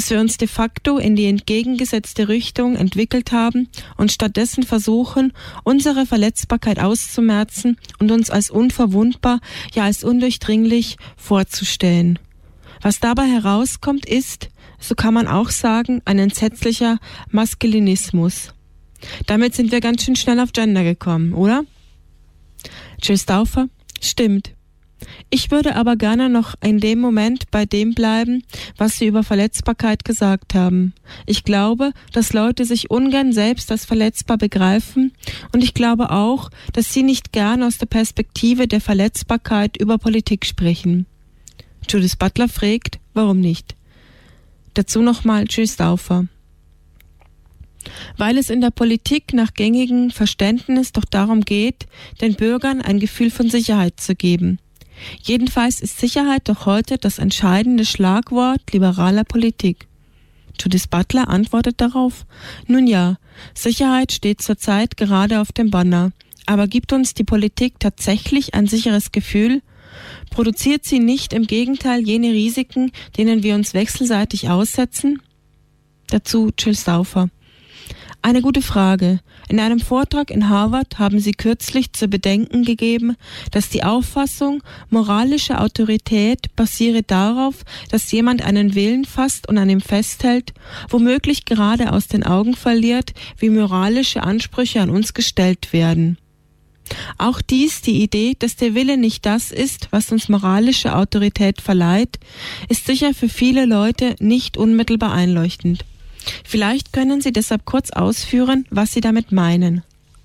dass wir uns de facto in die entgegengesetzte Richtung entwickelt haben und stattdessen versuchen, unsere Verletzbarkeit auszumerzen und uns als unverwundbar, ja als undurchdringlich vorzustellen. Was dabei herauskommt ist, so kann man auch sagen, ein entsetzlicher Maskulinismus. Damit sind wir ganz schön schnell auf Gender gekommen, oder? Jill Stauffer: Stimmt. Ich würde aber gerne noch in dem Moment bei dem bleiben, was Sie über Verletzbarkeit gesagt haben. Ich glaube, dass Leute sich ungern selbst als verletzbar begreifen, und ich glaube auch, dass sie nicht gern aus der Perspektive der Verletzbarkeit über Politik sprechen. Judith Butler fragt, warum nicht? Dazu nochmal Jill Stauffer. Weil es in der Politik nach gängigem Verständnis doch darum geht, den Bürgern ein Gefühl von Sicherheit zu geben. Jedenfalls ist Sicherheit doch heute das entscheidende Schlagwort liberaler Politik. Judith Butler antwortet darauf: Nun ja, Sicherheit steht zurzeit gerade auf dem Banner. Aber gibt uns die Politik tatsächlich ein sicheres Gefühl? Produziert sie nicht im Gegenteil jene Risiken, denen wir uns wechselseitig aussetzen? Dazu Jill Stauffer. Eine gute Frage. In einem Vortrag in Harvard haben Sie kürzlich zu bedenken gegeben, dass die Auffassung, moralische Autorität basiere darauf, dass jemand einen Willen fasst und an ihm festhält, womöglich gerade aus den Augen verliert, wie moralische Ansprüche an uns gestellt werden. Auch die Idee, dass der Wille nicht das ist, was uns moralische Autorität verleiht, ist sicher für viele Leute nicht unmittelbar einleuchtend. Vielleicht können Sie deshalb kurz ausführen, was Sie damit meinen.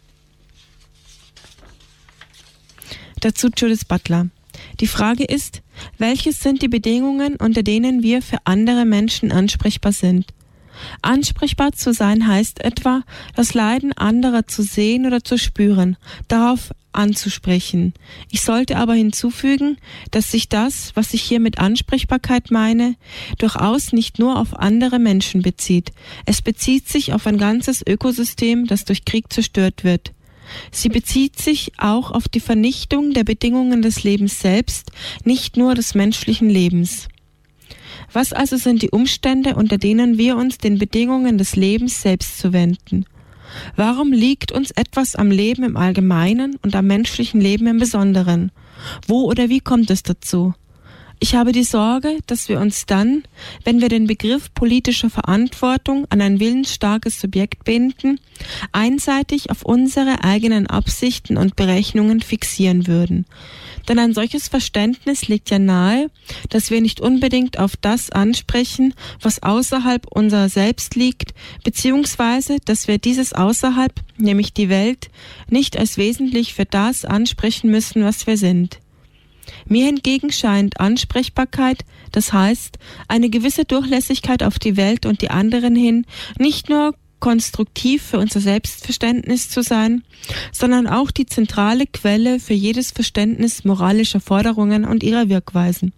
Dazu Judith Butler. Die Frage ist, welches sind die Bedingungen, unter denen wir für andere Menschen ansprechbar sind? Ansprechbar zu sein heißt etwa, das Leiden anderer zu sehen oder zu spüren, darauf anzusprechen. Ich sollte aber hinzufügen, dass sich das, was ich hier mit Ansprechbarkeit meine, durchaus nicht nur auf andere Menschen bezieht. Es bezieht sich auf ein ganzes Ökosystem, das durch Krieg zerstört wird. Sie bezieht sich auch auf die Vernichtung der Bedingungen des Lebens selbst, nicht nur des menschlichen Lebens. Was also sind die Umstände, unter denen wir uns den Bedingungen des Lebens selbst zuwenden? Warum liegt uns etwas am Leben im Allgemeinen und am menschlichen Leben im Besonderen? Wo oder wie kommt es dazu? Ich habe die Sorge, dass wir uns dann, wenn wir den Begriff politischer Verantwortung an ein willensstarkes Subjekt binden, einseitig auf unsere eigenen Absichten und Berechnungen fixieren würden. Denn ein solches Verständnis legt ja nahe, dass wir nicht unbedingt auf das ansprechen, was außerhalb unserer selbst liegt, beziehungsweise, dass wir dieses außerhalb, nämlich die Welt, nicht als wesentlich für das ansprechen müssen, was wir sind. Mir hingegen scheint Ansprechbarkeit, das heißt, eine gewisse Durchlässigkeit auf die Welt und die anderen hin, nicht nur konstruktiv für unser Selbstverständnis zu sein, sondern auch die zentrale Quelle für jedes Verständnis moralischer Forderungen und ihrer Wirkweisen.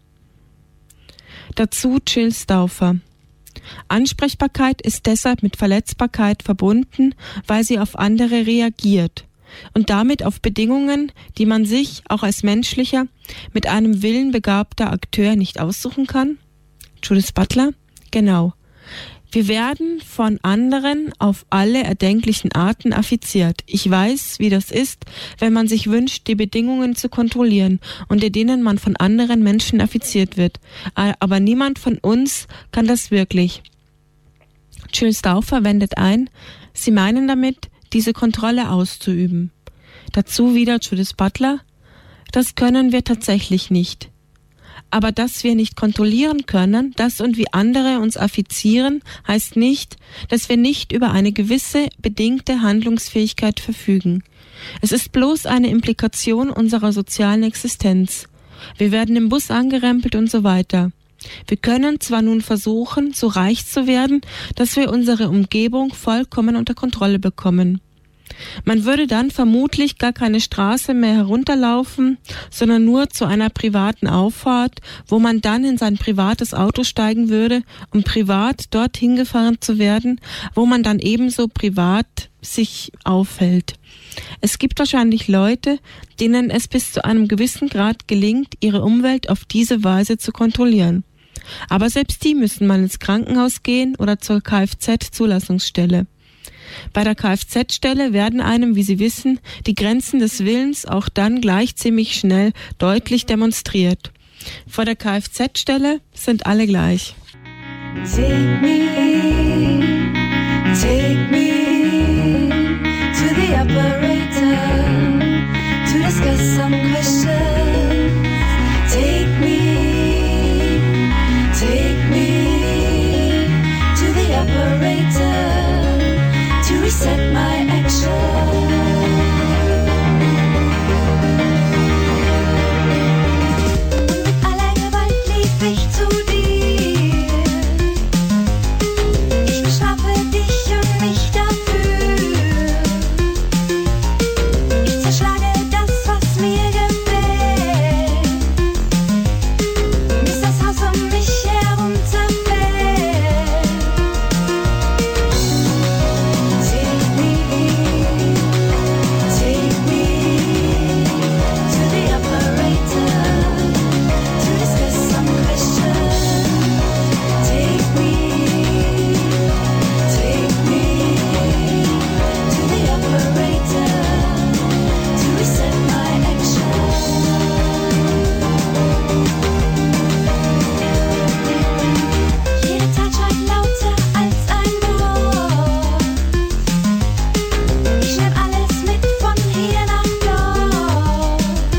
Dazu Jill Stauffer. Ansprechbarkeit ist deshalb mit Verletzbarkeit verbunden, weil sie auf andere reagiert und damit auf Bedingungen, die man sich auch als menschlicher, mit einem Willen begabter Akteur nicht aussuchen kann? Judith Butler? Genau. Wir werden von anderen auf alle erdenklichen Arten affiziert. Ich weiß, wie das ist, wenn man sich wünscht, die Bedingungen zu kontrollieren, unter denen man von anderen Menschen affiziert wird. Aber niemand von uns kann das wirklich. Jill Stauffer wendet ein, Sie meinen damit, diese Kontrolle auszuüben. Dazu wieder Judith Butler: Das können wir tatsächlich nicht. Aber dass wir nicht kontrollieren können, dass und wie andere uns affizieren, heißt nicht, dass wir nicht über eine gewisse bedingte Handlungsfähigkeit verfügen. Es ist bloß eine Implikation unserer sozialen Existenz. Wir werden im Bus angerempelt und so weiter. Wir können zwar nun versuchen, so reich zu werden, dass wir unsere Umgebung vollkommen unter Kontrolle bekommen. Man würde dann vermutlich gar keine Straße mehr herunterlaufen, sondern nur zu einer privaten Auffahrt, wo man dann in sein privates Auto steigen würde, um privat dorthin gefahren zu werden, wo man dann ebenso privat sich aufhält. Es gibt wahrscheinlich Leute, denen es bis zu einem gewissen Grad gelingt, ihre Umwelt auf diese Weise zu kontrollieren. Aber selbst die müssen mal ins Krankenhaus gehen oder zur Kfz-Zulassungsstelle. Bei der Kfz-Stelle werden einem, wie Sie wissen, die Grenzen des Willens auch dann gleich ziemlich schnell deutlich demonstriert. Vor der Kfz-Stelle sind alle gleich. Take me to the operator to discuss some questions. Take me to the operator to reset my action. Mit aller Gewalt lief ich zu dir. Ich bestrafe dich und mich dafür. Ich zerschlage das, was mir gefällt, bis das Haus um mich herum zerfällt. Take me to the operator to discuss some questions. Take me to the operator to reset my action. Jede Tat schreit lauter als ein Wort. Ich nehm alles mit von hier nach dort.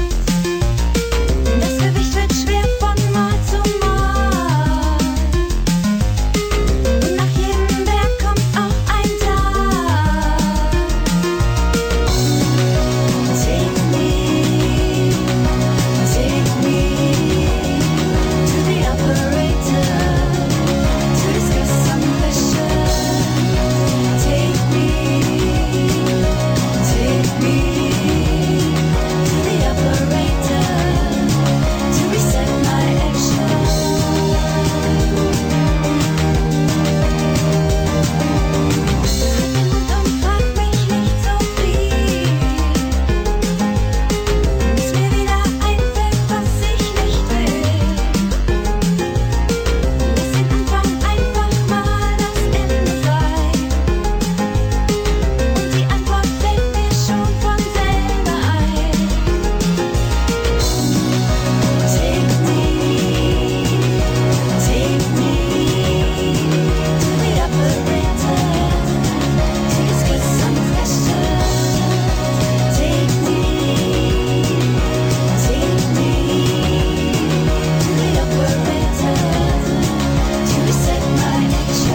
Das Gewicht wird schwer von Mal zu Mal. Und nach jedem Berg kommt auch ein Tag. Take me to the operator to discuss some questions. Take me to the operator to reset my action. Halt den Mund und frag mich nicht so viel, bis mir wieder einfällt, was ich nicht will. Lass den Anfang einfach mal das Ende sein. Und die Antwort fällt mir schon von selber ein. Take me to the operator to discuss some questions. Take me to the operator to reset my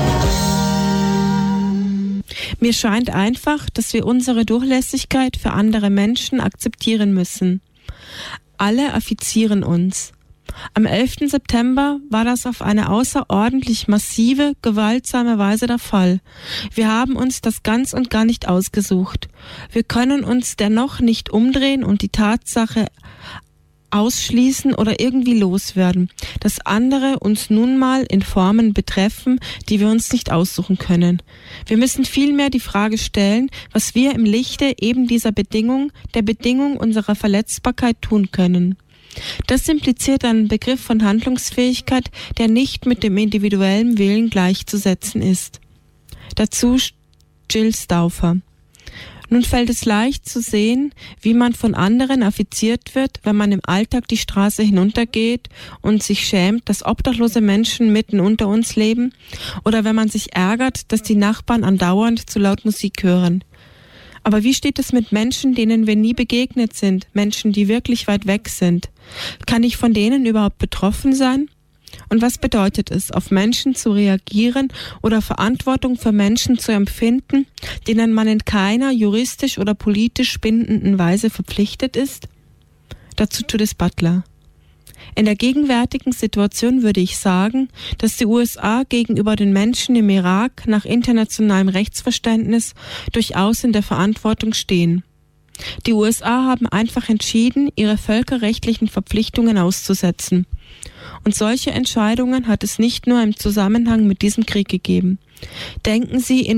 action. Mir scheint einfach, dass wir unsere Durchlässigkeit für andere Menschen akzeptieren müssen. Alle affizieren uns. Am 11. September war das auf eine außerordentlich massive, gewaltsame Weise der Fall. Wir haben uns das ganz und gar nicht ausgesucht. Wir können uns dennoch nicht umdrehen und die Tatsache ausschließen oder irgendwie loswerden, dass andere uns nun mal in Formen betreffen, die wir uns nicht aussuchen können. Wir müssen vielmehr die Frage stellen, was wir im Lichte eben dieser Bedingung, der Bedingung unserer Verletzbarkeit tun können. Das impliziert einen Begriff von Handlungsfähigkeit, der nicht mit dem individuellen Willen gleichzusetzen ist. Dazu Jill Stauffer. Nun fällt es leicht zu sehen, wie man von anderen affiziert wird, wenn man im Alltag die Straße hinuntergeht und sich schämt, dass obdachlose Menschen mitten unter uns leben, oder wenn man sich ärgert, dass die Nachbarn andauernd zu laut Musik hören. Aber wie steht es mit Menschen, denen wir nie begegnet sind, Menschen, die wirklich weit weg sind? Kann ich von denen überhaupt betroffen sein? Und was bedeutet es, auf Menschen zu reagieren oder Verantwortung für Menschen zu empfinden, denen man in keiner juristisch oder politisch bindenden Weise verpflichtet ist? Dazu Judith Butler. In der gegenwärtigen Situation würde ich sagen, dass die USA gegenüber den Menschen im Irak nach internationalem Rechtsverständnis durchaus in der Verantwortung stehen. Die USA haben einfach entschieden, ihre völkerrechtlichen Verpflichtungen auszusetzen. Und solche Entscheidungen hat es nicht nur im Zusammenhang mit diesem Krieg gegeben. Denken Sie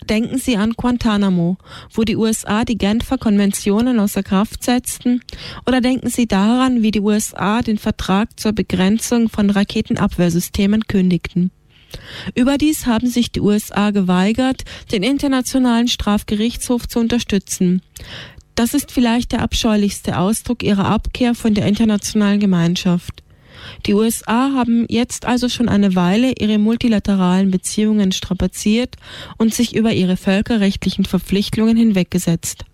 Denken Sie an Guantanamo, wo die USA die Genfer Konventionen außer Kraft setzten, oder denken Sie daran, wie die USA den Vertrag zur Begrenzung von Raketenabwehrsystemen kündigten. Überdies haben sich die USA geweigert, den Internationalen Strafgerichtshof zu unterstützen. Das ist vielleicht der abscheulichste Ausdruck ihrer Abkehr von der internationalen Gemeinschaft. Die USA haben jetzt also schon eine Weile ihre multilateralen Beziehungen strapaziert und sich über ihre völkerrechtlichen Verpflichtungen hinweggesetzt.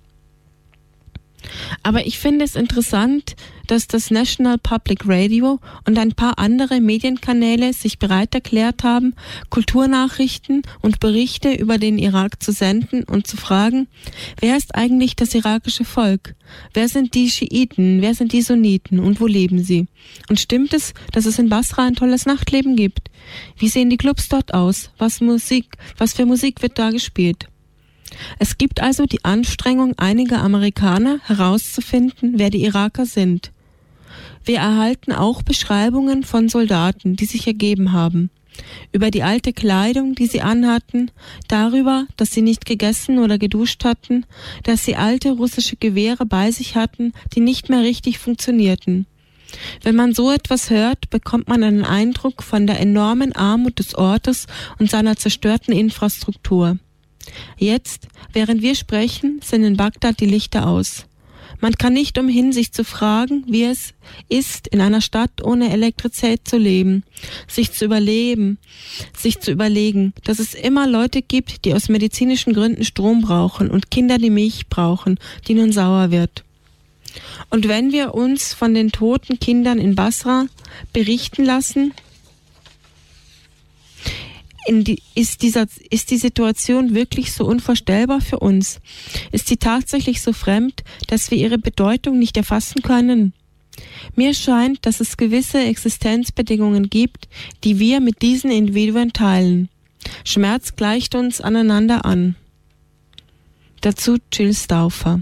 Aber ich finde es interessant, dass das National Public Radio und ein paar andere Medienkanäle sich bereit erklärt haben, Kulturnachrichten und Berichte über den Irak zu senden und zu fragen, wer ist eigentlich das irakische Volk? Wer sind die Schiiten? Wer sind die Sunniten? Und wo leben sie? Und stimmt es, dass es in Basra ein tolles Nachtleben gibt? Wie sehen die Clubs dort aus? Was für Musik wird da gespielt? Es gibt also die Anstrengung einiger Amerikaner herauszufinden, wer die Iraker sind. Wir erhalten auch Beschreibungen von Soldaten, die sich ergeben haben. Über die alte Kleidung, die sie anhatten, darüber, dass sie nicht gegessen oder geduscht hatten, dass sie alte russische Gewehre bei sich hatten, die nicht mehr richtig funktionierten. Wenn man so etwas hört, bekommt man einen Eindruck von der enormen Armut des Ortes und seiner zerstörten Infrastruktur. Jetzt, während wir sprechen, sind in Bagdad die Lichter aus. Man kann nicht umhin, sich zu fragen, wie es ist, in einer Stadt ohne Elektrizität zu leben, sich zu überlegen, dass es immer Leute gibt, die aus medizinischen Gründen Strom brauchen und Kinder, die Milch brauchen, die nun sauer wird. Und wenn wir uns von den toten Kindern in Basra berichten lassen, ist die Situation wirklich so unvorstellbar für uns? Ist sie tatsächlich so fremd, dass wir ihre Bedeutung nicht erfassen können? Mir scheint, dass es gewisse Existenzbedingungen gibt, die wir mit diesen Individuen teilen. Schmerz gleicht uns aneinander an. Dazu Jill Stauffer.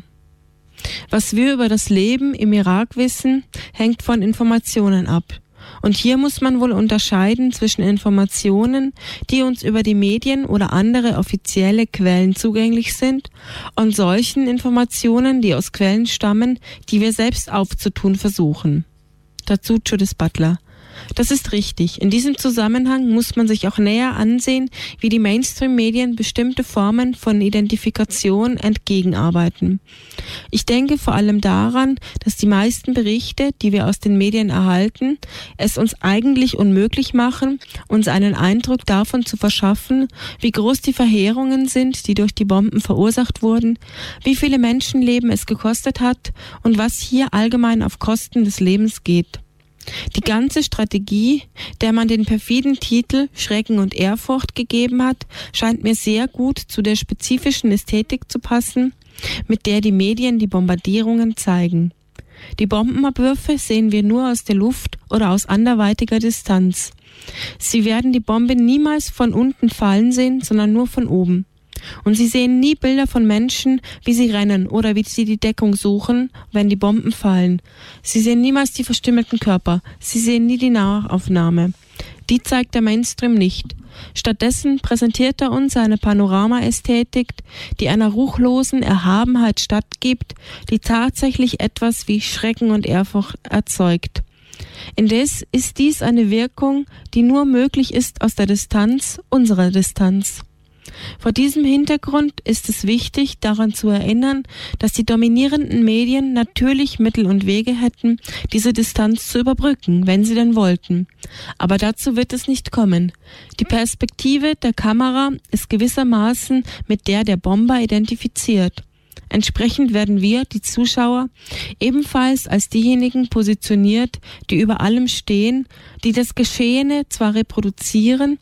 Was wir über das Leben im Irak wissen, hängt von Informationen ab. Und hier muss man wohl unterscheiden zwischen Informationen, die uns über die Medien oder andere offizielle Quellen zugänglich sind, und solchen Informationen, die aus Quellen stammen, die wir selbst aufzutun versuchen. Dazu Judith Butler. Das ist richtig. In diesem Zusammenhang muss man sich auch näher ansehen, wie die Mainstream-Medien bestimmte Formen von Identifikation entgegenarbeiten. Ich denke vor allem daran, dass die meisten Berichte, die wir aus den Medien erhalten, es uns eigentlich unmöglich machen, uns einen Eindruck davon zu verschaffen, wie groß die Verheerungen sind, die durch die Bomben verursacht wurden, wie viele Menschenleben es gekostet hat und was hier allgemein auf Kosten des Lebens geht. Die ganze Strategie, der man den perfiden Titel Schrecken und Ehrfurcht gegeben hat, scheint mir sehr gut zu der spezifischen Ästhetik zu passen, mit der die Medien die Bombardierungen zeigen. Die Bombenabwürfe sehen wir nur aus der Luft oder aus anderweitiger Distanz. Sie werden die Bombe niemals von unten fallen sehen, sondern nur von oben. Und Sie sehen nie Bilder von Menschen, wie sie rennen oder wie sie die Deckung suchen, wenn die Bomben fallen. Sie sehen niemals die verstümmelten Körper. Sie sehen nie die Nahaufnahme. Die zeigt der Mainstream nicht. Stattdessen präsentiert er uns eine Panoramaästhetik, die einer ruchlosen Erhabenheit stattgibt, die tatsächlich etwas wie Schrecken und Ehrfurcht erzeugt. Indes ist dies eine Wirkung, die nur möglich ist aus der Distanz, unserer Distanz. Vor diesem Hintergrund ist es wichtig, daran zu erinnern, dass die dominierenden Medien natürlich Mittel und Wege hätten, diese Distanz zu überbrücken, wenn sie denn wollten. Aber dazu wird es nicht kommen. Die Perspektive der Kamera ist gewissermaßen mit der Bomber identifiziert. Entsprechend werden wir, die Zuschauer, ebenfalls als diejenigen positioniert, die über allem stehen, die das Geschehene zwar reproduzieren,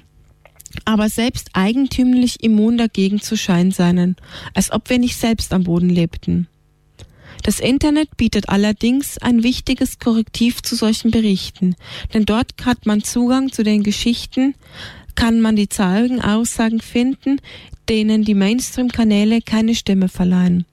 aber selbst eigentümlich immun dagegen zu scheinen seien, als ob wir nicht selbst am Boden lebten. Das Internet bietet allerdings ein wichtiges Korrektiv zu solchen Berichten, denn dort hat man Zugang zu den Geschichten, kann man die Zeugenaussagen finden, denen die Mainstream-Kanäle keine Stimme verleihen.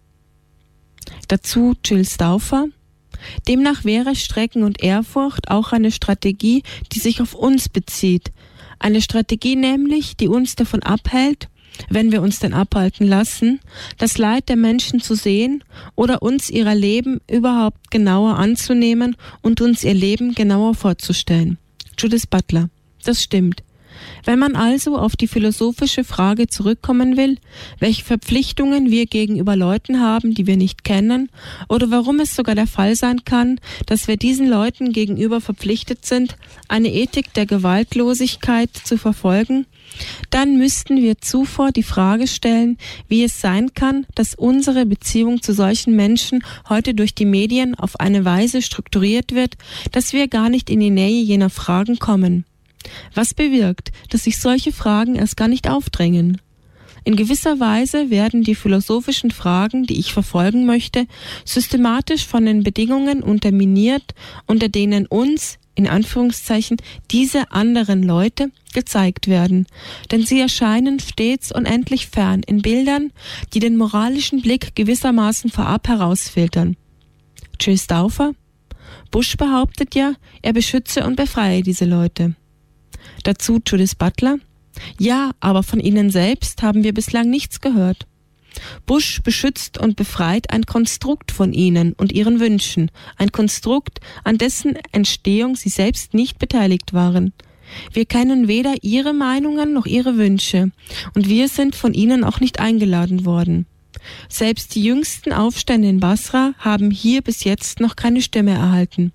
Dazu Jill Stauffer. Demnach wäre Schrecken und Ehrfurcht auch eine Strategie, die sich auf uns bezieht. Eine Strategie nämlich, die uns davon abhält, wenn wir uns denn abhalten lassen, das Leid der Menschen zu sehen oder uns ihrer Leben überhaupt genauer anzunehmen und uns ihr Leben genauer vorzustellen. Judith Butler. Das stimmt. Wenn man also auf die philosophische Frage zurückkommen will, welche Verpflichtungen wir gegenüber Leuten haben, die wir nicht kennen, oder warum es sogar der Fall sein kann, dass wir diesen Leuten gegenüber verpflichtet sind, eine Ethik der Gewaltlosigkeit zu verfolgen, dann müssten wir zuvor die Frage stellen, wie es sein kann, dass unsere Beziehung zu solchen Menschen heute durch die Medien auf eine Weise strukturiert wird, dass wir gar nicht in die Nähe jener Fragen kommen. Was bewirkt, dass sich solche Fragen erst gar nicht aufdrängen? In gewisser Weise werden die philosophischen Fragen, die ich verfolgen möchte, systematisch von den Bedingungen unterminiert, unter denen uns, in Anführungszeichen, diese anderen Leute gezeigt werden. Denn sie erscheinen stets unendlich fern in Bildern, die den moralischen Blick gewissermaßen vorab herausfiltern. Jill Stauffer? Bush behauptet ja, er beschütze und befreie diese Leute. Dazu Judith Butler. Ja, aber von ihnen selbst haben wir bislang nichts gehört. Bush beschützt und befreit ein Konstrukt von ihnen und ihren Wünschen, ein Konstrukt, an dessen Entstehung sie selbst nicht beteiligt waren. Wir kennen weder ihre Meinungen noch ihre Wünsche, und wir sind von ihnen auch nicht eingeladen worden. Selbst die jüngsten Aufstände in Basra haben hier bis jetzt noch keine Stimme erhalten.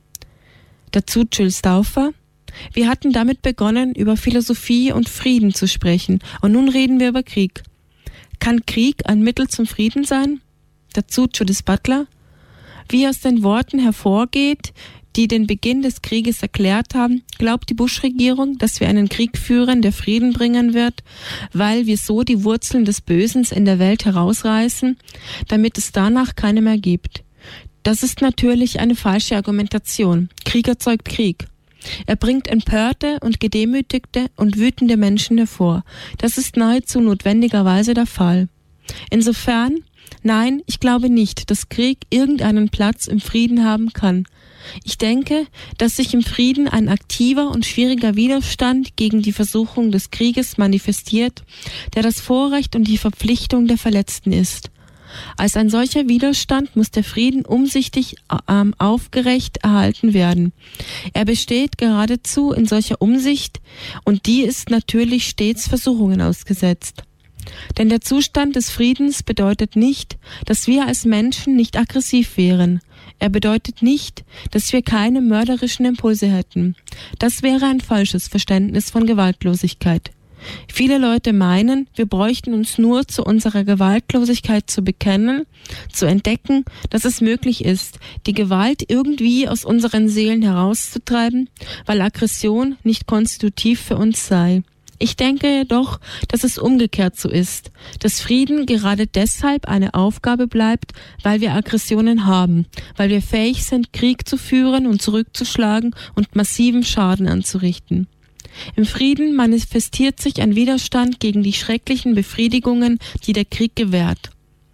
Dazu Jill Stauffer. Wir hatten damit begonnen, über Philosophie und Frieden zu sprechen, und nun reden wir über Krieg. Kann Krieg ein Mittel zum Frieden sein? Dazu Judith Butler. Wie aus den Worten hervorgeht, die den Beginn des Krieges erklärt haben, glaubt die Bush-Regierung, dass wir einen Krieg führen, der Frieden bringen wird, weil wir so die Wurzeln des Bösen in der Welt herausreißen, damit es danach keine mehr gibt. Das ist natürlich eine falsche Argumentation. Krieg erzeugt Krieg. Er bringt empörte und gedemütigte und wütende Menschen hervor. Das ist nahezu notwendigerweise der Fall. Insofern, nein, ich glaube nicht, dass Krieg irgendeinen Platz im Frieden haben kann. Ich denke, dass sich im Frieden ein aktiver und schwieriger Widerstand gegen die Versuchung des Krieges manifestiert, der das Vorrecht und die Verpflichtung der Verletzten ist. Als ein solcher Widerstand muss der Frieden umsichtig aufgerecht erhalten werden. Er besteht geradezu in solcher Umsicht, und die ist natürlich stets Versuchungen ausgesetzt. Denn der Zustand des Friedens bedeutet nicht, dass wir als Menschen nicht aggressiv wären. Er bedeutet nicht, dass wir keine mörderischen Impulse hätten. Das wäre ein falsches Verständnis von Gewaltlosigkeit. Viele Leute meinen, wir bräuchten uns nur zu unserer Gewaltlosigkeit zu bekennen, zu entdecken, dass es möglich ist, die Gewalt irgendwie aus unseren Seelen herauszutreiben, weil Aggression nicht konstitutiv für uns sei. Ich denke jedoch, dass es umgekehrt so ist, dass Frieden gerade deshalb eine Aufgabe bleibt, weil wir Aggressionen haben, weil wir fähig sind, Krieg zu führen und zurückzuschlagen und massiven Schaden anzurichten. Im Frieden manifestiert sich ein Widerstand gegen die schrecklichen Befriedigungen, die der Krieg gewährt.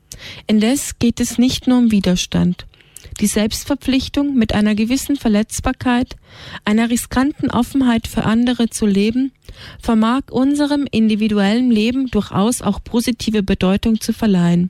Indes geht es nicht nur um Widerstand. Die Selbstverpflichtung, mit einer gewissen Verletzbarkeit, einer riskanten Offenheit für andere zu leben, vermag unserem individuellen Leben durchaus auch positive Bedeutung zu verleihen.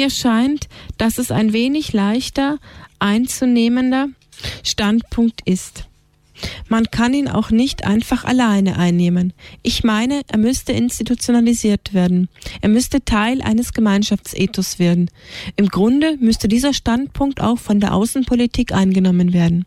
Mir scheint, dass es ein wenig leichter einzunehmender Standpunkt ist. Man kann ihn auch nicht einfach alleine einnehmen. Ich meine, er müsste institutionalisiert werden. Er müsste Teil eines Gemeinschaftsethos werden. Im Grunde müsste dieser Standpunkt auch von der Außenpolitik eingenommen werden.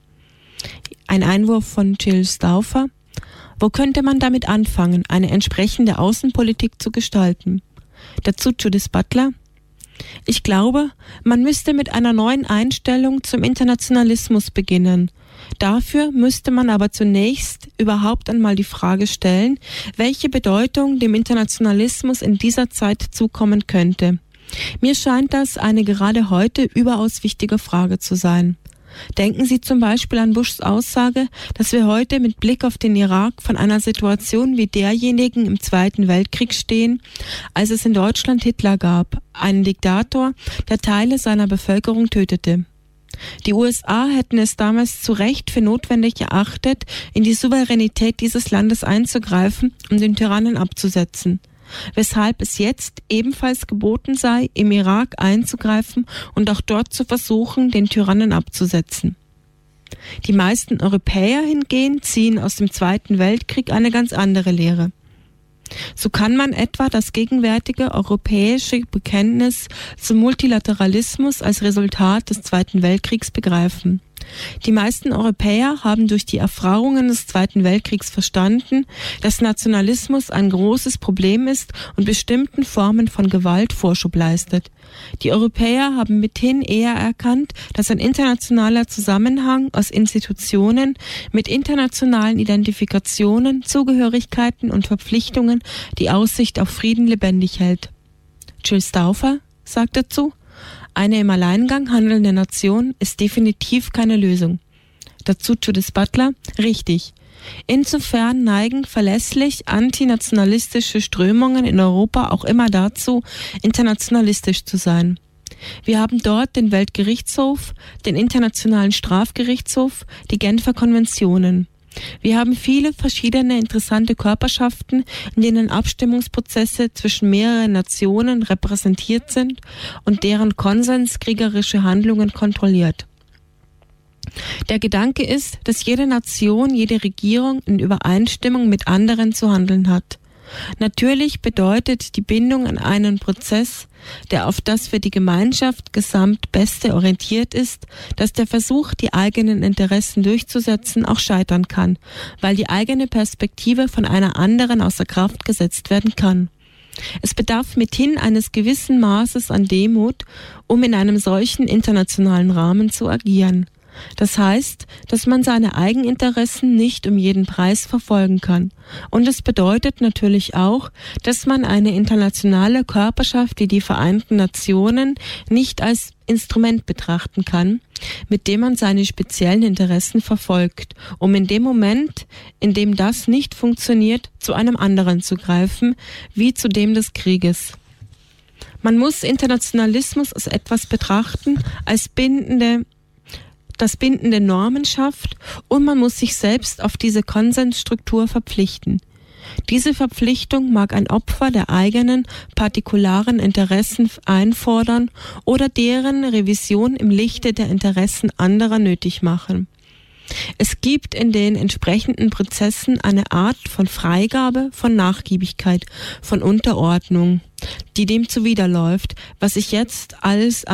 Ein Einwurf von Jill Stauffer. Wo könnte man damit anfangen, eine entsprechende Außenpolitik zu gestalten? Dazu Judith Butler. Ich glaube, man müsste mit einer neuen Einstellung zum Internationalismus beginnen. Dafür müsste man aber zunächst überhaupt einmal die Frage stellen, welche Bedeutung dem Internationalismus in dieser Zeit zukommen könnte. Mir scheint das eine gerade heute überaus wichtige Frage zu sein. Denken Sie zum Beispiel an Bushs Aussage, dass wir heute mit Blick auf den Irak von einer Situation wie derjenigen im Zweiten Weltkrieg stehen, als es in Deutschland Hitler gab, einen Diktator, der Teile seiner Bevölkerung tötete. Die USA hätten es damals zu Recht für notwendig erachtet, in die Souveränität dieses Landes einzugreifen, um den Tyrannen abzusetzen. Weshalb es jetzt ebenfalls geboten sei, im Irak einzugreifen und auch dort zu versuchen, den Tyrannen abzusetzen. Die meisten Europäer hingegen ziehen aus dem Zweiten Weltkrieg eine ganz andere Lehre. So kann man etwa das gegenwärtige europäische Bekenntnis zum Multilateralismus als Resultat des Zweiten Weltkriegs begreifen. Die meisten Europäer haben durch die Erfahrungen des Zweiten Weltkriegs verstanden, dass Nationalismus ein großes Problem ist und bestimmten Formen von Gewalt Vorschub leistet. Die Europäer haben mithin eher erkannt, dass ein internationaler Zusammenhang aus Institutionen mit internationalen Identifikationen, Zugehörigkeiten und Verpflichtungen die Aussicht auf Frieden lebendig hält. Jill Stauffer sagt dazu: Eine im Alleingang handelnde Nation ist definitiv keine Lösung. Dazu Judith Butler: Richtig. Insofern neigen verlässlich antinationalistische Strömungen in Europa auch immer dazu, internationalistisch zu sein. Wir haben dort den Weltgerichtshof, den Internationalen Strafgerichtshof, die Genfer Konventionen. Wir haben viele verschiedene interessante Körperschaften, in denen Abstimmungsprozesse zwischen mehreren Nationen repräsentiert sind und deren Konsens kriegerische Handlungen kontrolliert. Der Gedanke ist, dass jede Nation, jede Regierung in Übereinstimmung mit anderen zu handeln hat. Natürlich bedeutet die Bindung an einen Prozess, der auf das für die Gemeinschaft gesamt Beste orientiert ist, dass der Versuch, die eigenen Interessen durchzusetzen, auch scheitern kann, weil die eigene Perspektive von einer anderen außer Kraft gesetzt werden kann. Es bedarf mithin eines gewissen Maßes an Demut, um in einem solchen internationalen Rahmen zu agieren. Das heißt, dass man seine Eigeninteressen nicht um jeden Preis verfolgen kann. Und es bedeutet natürlich auch, dass man eine internationale Körperschaft wie die Vereinten Nationen nicht als Instrument betrachten kann, mit dem man seine speziellen Interessen verfolgt, um in dem Moment, in dem das nicht funktioniert, zu einem anderen zu greifen, wie zu dem des Krieges. Man muss Internationalismus als etwas betrachten, als das bindende Normen schafft, und man muss sich selbst auf diese Konsensstruktur verpflichten. Diese Verpflichtung mag ein Opfer der eigenen partikularen Interessen einfordern oder deren Revision im Lichte der Interessen anderer nötig machen. Es gibt in den entsprechenden Prozessen eine Art von Freigabe, von Nachgiebigkeit, von Unterordnung, die dem zuwiderläuft, was ich jetzt als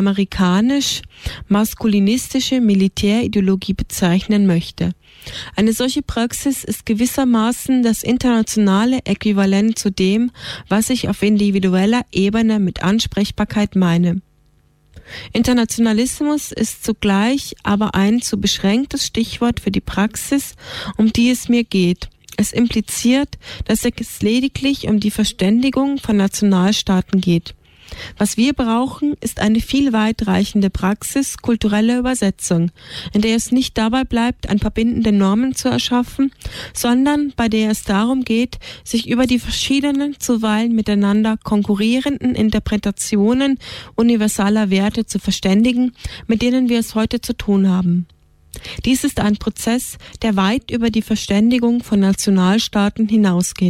amerikanisch-maskulinistische Militärideologie bezeichnen möchte. Eine solche Praxis ist gewissermaßen das internationale Äquivalent zu dem, was ich auf individueller Ebene mit Ansprechbarkeit meine. Internationalismus ist zugleich aber ein zu beschränktes Stichwort für die Praxis, um die es mir geht. Es impliziert, dass es lediglich um die Verständigung von Nationalstaaten geht. Was wir brauchen, ist eine viel weitreichende Praxis kultureller Übersetzung, in der es nicht dabei bleibt, ein paar bindende Normen zu erschaffen, sondern bei der es darum geht, sich über die verschiedenen, zuweilen miteinander konkurrierenden Interpretationen universaler Werte zu verständigen, mit denen wir es heute zu tun haben. Dies ist ein Prozess, der weit über die Verständigung von Nationalstaaten hinausgeht.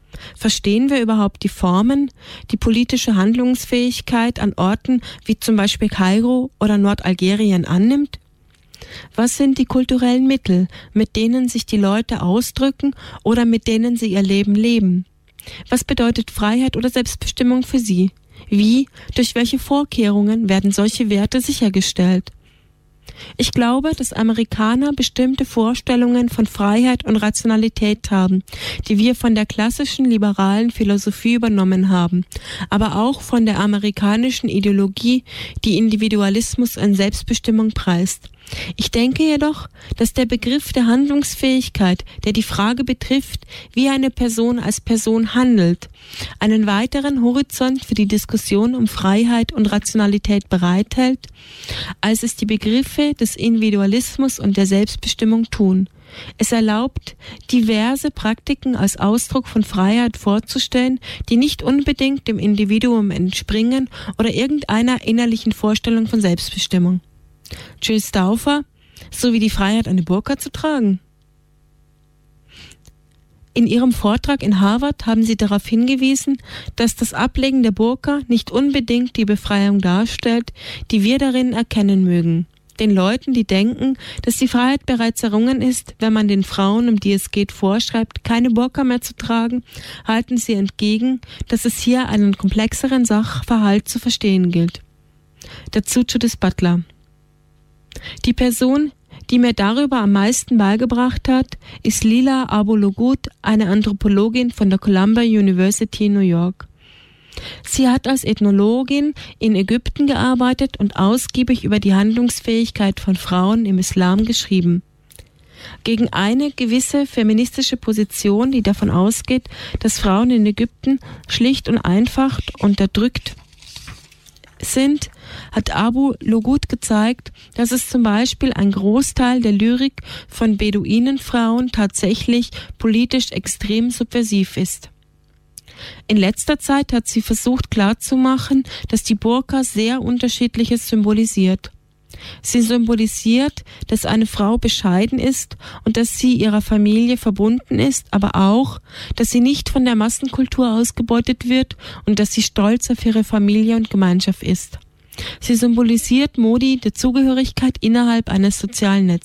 Verstehen wir überhaupt die Formen, die politische Handlungsfähigkeit an Orten wie zum Beispiel Kairo oder Nordalgerien annimmt? Was sind die kulturellen Mittel, mit denen sich die Leute ausdrücken oder mit denen sie ihr Leben leben? Was bedeutet Freiheit oder Selbstbestimmung für sie? Wie, durch welche Vorkehrungen werden solche Werte sichergestellt? Ich glaube, dass Amerikaner bestimmte Vorstellungen von Freiheit und Rationalität haben, die wir von der klassischen liberalen Philosophie übernommen haben, aber auch von der amerikanischen Ideologie, die Individualismus und Selbstbestimmung preist. Ich denke jedoch, dass der Begriff der Handlungsfähigkeit, der die Frage betrifft, wie eine Person als Person handelt, einen weiteren Horizont für die Diskussion um Freiheit und Rationalität bereithält, als es die Begriffe des Individualismus und der Selbstbestimmung tun. Es erlaubt, diverse Praktiken als Ausdruck von Freiheit vorzustellen, die nicht unbedingt dem Individuum entspringen oder irgendeiner innerlichen Vorstellung von Selbstbestimmung. Jill Stauffer, sowie die Freiheit, eine Burka zu tragen. In ihrem Vortrag in Harvard haben sie darauf hingewiesen, dass das Ablegen der Burka nicht unbedingt die Befreiung darstellt, die wir darin erkennen mögen. Den Leuten, die denken, dass die Freiheit bereits errungen ist, wenn man den Frauen, um die es geht, vorschreibt, keine Burka mehr zu tragen, halten sie entgegen, dass es hier einen komplexeren Sachverhalt zu verstehen gilt. Dazu Judith Butler. Die Person, die mir darüber am meisten beigebracht hat, ist Lila Abu-Lughod, eine Anthropologin von der Columbia University in New York. Sie hat als Ethnologin in Ägypten gearbeitet und ausgiebig über die Handlungsfähigkeit von Frauen im Islam geschrieben. Gegen eine gewisse feministische Position, die davon ausgeht, dass Frauen in Ägypten schlicht und einfach unterdrückt sind, hat Abu-Lughod gezeigt, dass es zum Beispiel ein Großteil der Lyrik von Beduinenfrauen tatsächlich politisch extrem subversiv ist. In letzter Zeit hat sie versucht klarzumachen, dass die Burka sehr Unterschiedliches symbolisiert. Sie symbolisiert, dass eine Frau bescheiden ist und dass sie ihrer Familie verbunden ist, aber auch, dass sie nicht von der Massenkultur ausgebeutet wird und dass sie stolz auf ihre Familie und Gemeinschaft ist. Sie symbolisiert Modi der Zugehörigkeit innerhalb eines sozialen Netzwerks.